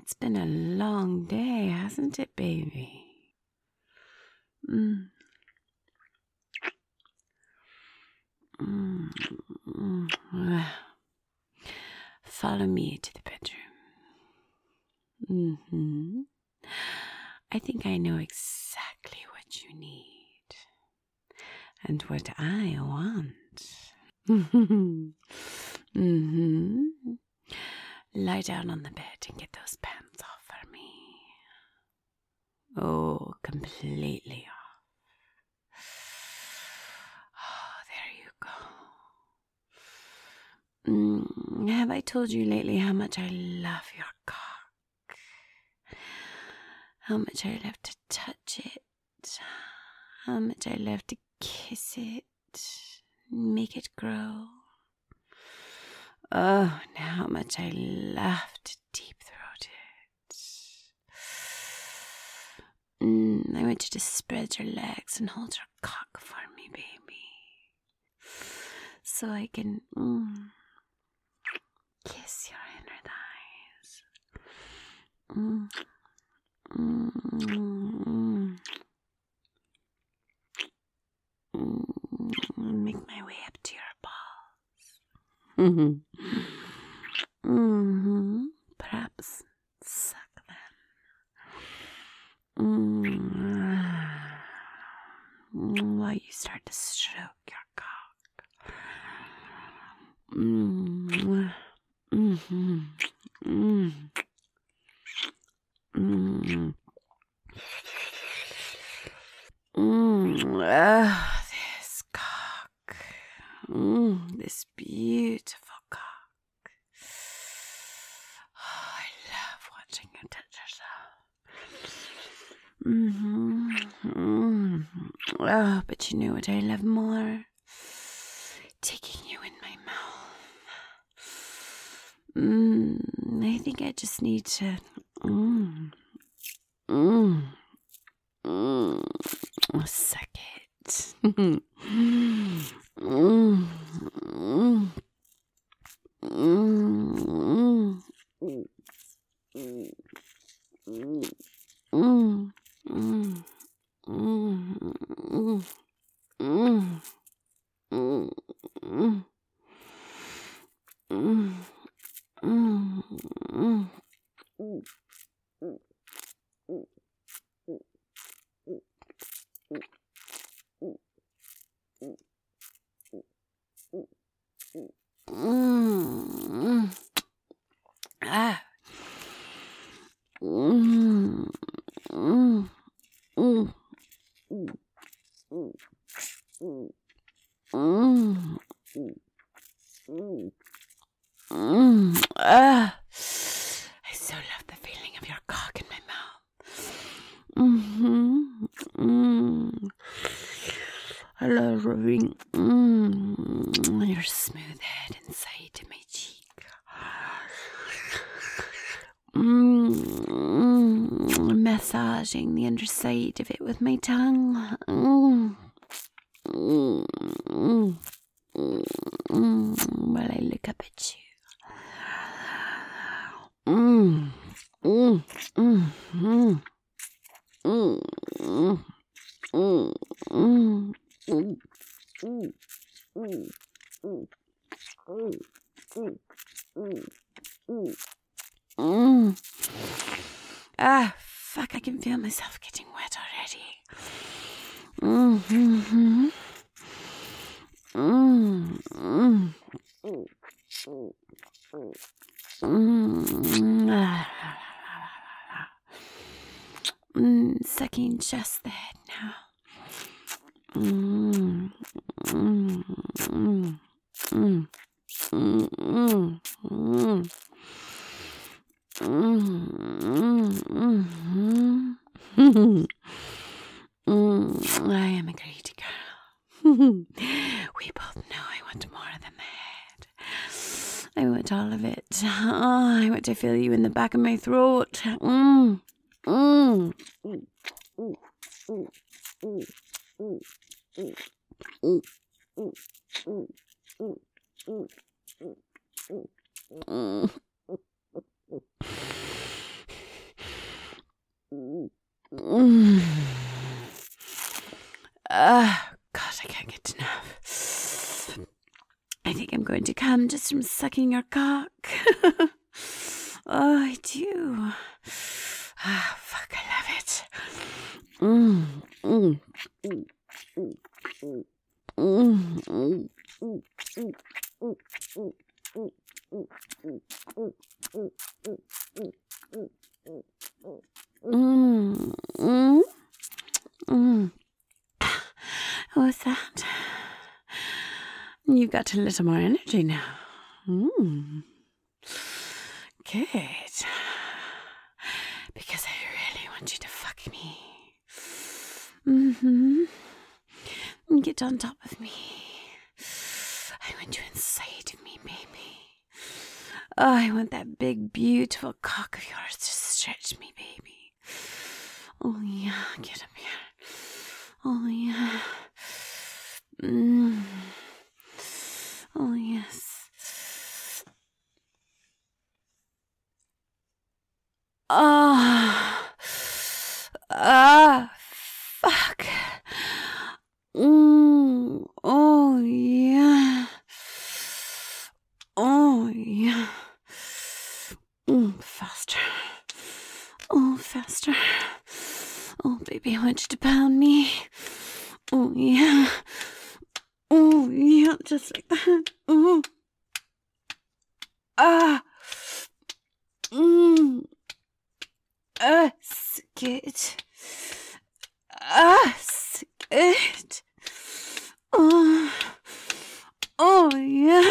It's been a long day, hasn't it, baby? Follow me to the bedroom. I think I know exactly what you need and what I want. Lie down on the bed and get those pants off for me. Oh, completely off. Oh, there you go. Have I told you lately how much I love your cock? How much I love to touch it? How much I love to kiss it? Make it grow? Oh, and how much I love to deep throat it. I want you to spread your legs and hold your cock for me, baby. So I can kiss your inner thighs. Make my way up to your balls. Perhaps suck them. While you start to stroke your cock. This cock. This beautiful cock. Oh, I love watching you touch yourself. Oh, but you know what I love more? Taking you in my mouth. I think I just need to suck it. I so love the feeling of your cock in my mouth. I love rubbing your smooth head inside my cheek. Massaging the underside of it with my tongue. While I look up at you. Fuck, I can feel myself getting wet already. Sucking just the head now. I am a greedy girl. We both know I want more than the head. I want all of it. Oh, I want to feel you in the back of my throat. Mm. God, I can't get enough. I think I'm going to come just from sucking your cock. Oh, I do. Ah, fuck, I love it. Mm, mm, mm, mm, mm, mm, mm, What's that? You've got a little more energy now. Good. Because I really want you to fuck me. Get on top of me. I want you inside of me, baby. Oh, I want that big, beautiful cock of yours to stretch me, baby. Oh, yeah. Get up here. Oh, yeah. Oh, yes. Fuck. Oh, yeah. Oh, yeah. Faster. Oh, faster. Oh, baby, I want you to pound me. Oh, yeah. Oh, yeah, just like that. Oh. Skid. Skid. Oh. Oh, yeah.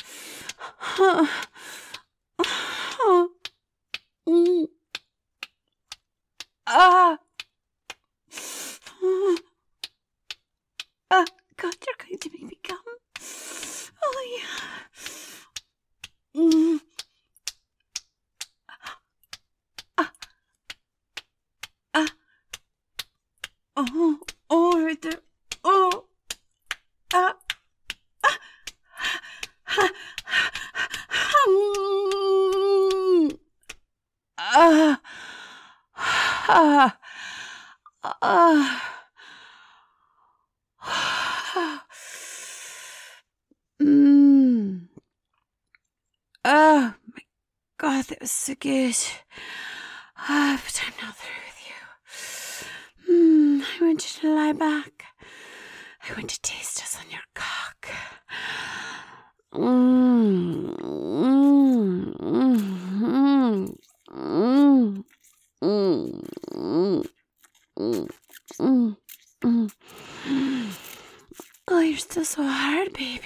God, you're going to make me come. Oh, yeah. Oh, right there. Oh. Oh my God, that was so good. But I'm not through with you. I want you to lie back. I want to taste us on your cock. Oh, you're still so hard, baby.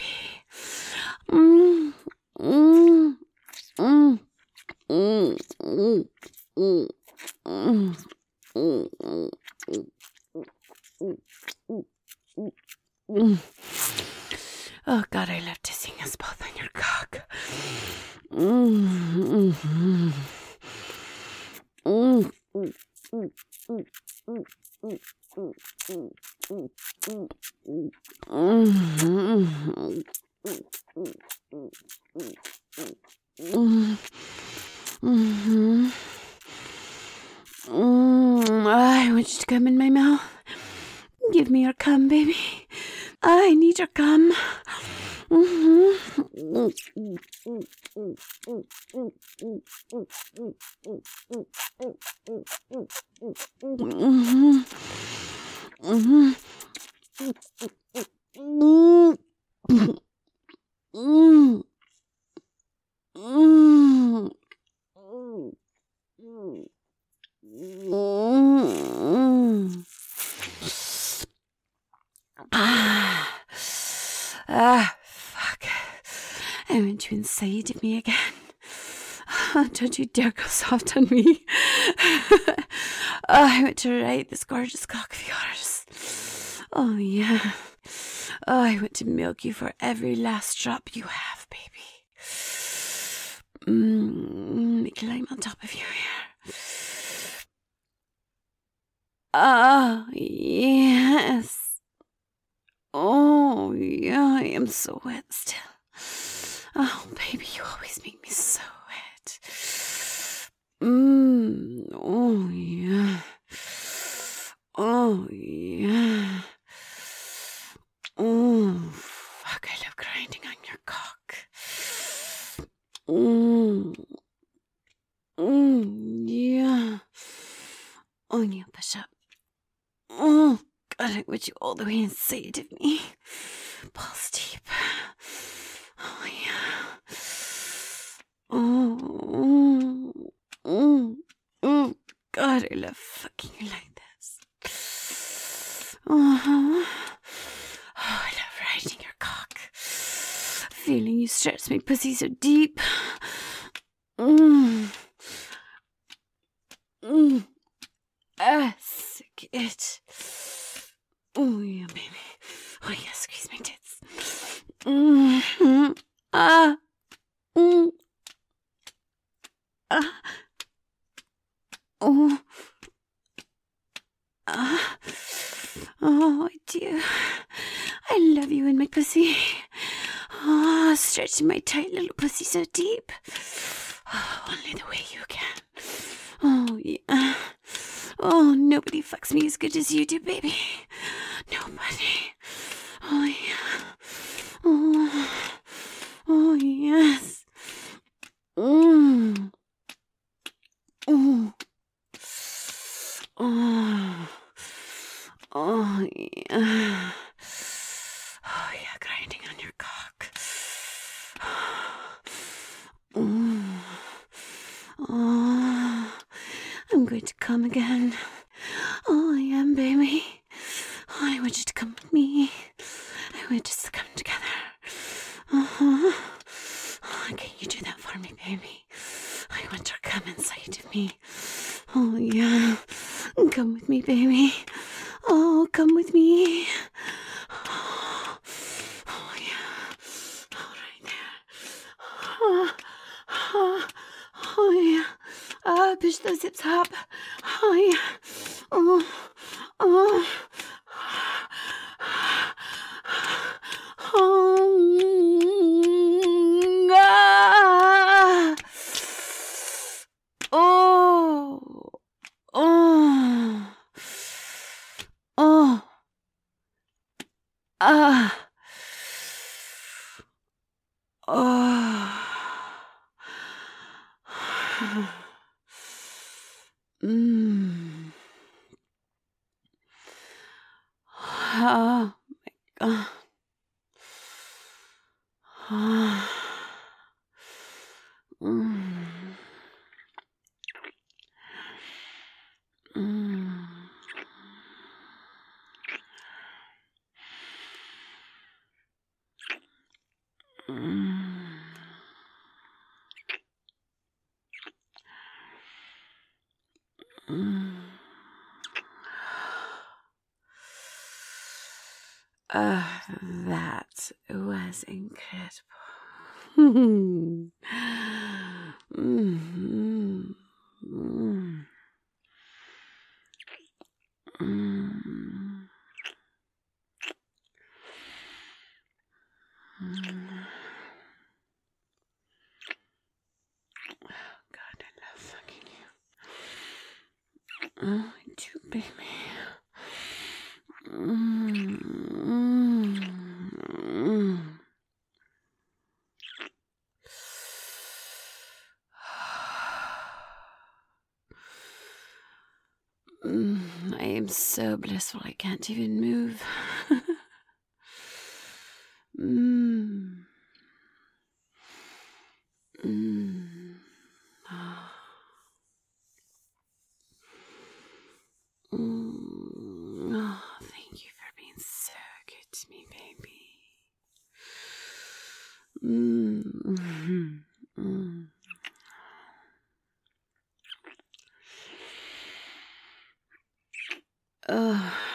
Oh God, I love kissing us both on your cock. I want you to come in my mouth. Give me your cum, baby. I need your cum. Fuck. I want you inside of me again. Don't you dare go soft on me. I want to ride this gorgeous cock of yours. Oh, yeah. Oh, I want to milk you for every last drop you have, baby. Me climb on top of your hair. Ah, yes. Oh, yeah, I am so wet still. Oh, baby, you always make me so wet. Oh, yeah. Yeah. Oh, yeah, push up. Oh, God, I want you all the way inside of me. Balls deep. Oh, yeah. Oh, God, I love fucking you like this. Uh-huh. Oh, I love riding your cock. Feeling you stretch my pussy so deep. Sick it. Oh, yeah, baby. Oh, yeah, squeeze my tits. Ah. Ah. Oh. Ah. Oh, I do. I love you in my pussy. Oh, stretching my tight little pussy so deep. Oh, only the way you can. Oh, yeah. Oh, nobody fucks me as good as you do, baby. Nobody. Oh, yeah. Oh, yes. Oh. Oh, yeah. Oh, yeah, grinding on your cock. Oh, I'm going to come again. Oh, I am, baby. Oh, I want you to come with me. I want us to come together. Oh, can you do that for me, baby? I want her to come inside of me. Oh, yeah. Come with me, baby. Oh, come with me. Oh, yeah. Oh, right there. Oh, yeah. Push those hips up. Oh, yeah. Oh. Oh. Oh. Oh. Oh. Ah. Oh. Mm. Oh my God. Ah. Mm. Mm. Mm. Mm. That was incredible. Mm. Mm. Mm. Mm. God, I love fucking you. Oh, I do, baby. I am so blissful I can't even move. mm. Mm. Oh. Oh, thank you for being so good to me, baby. Oh.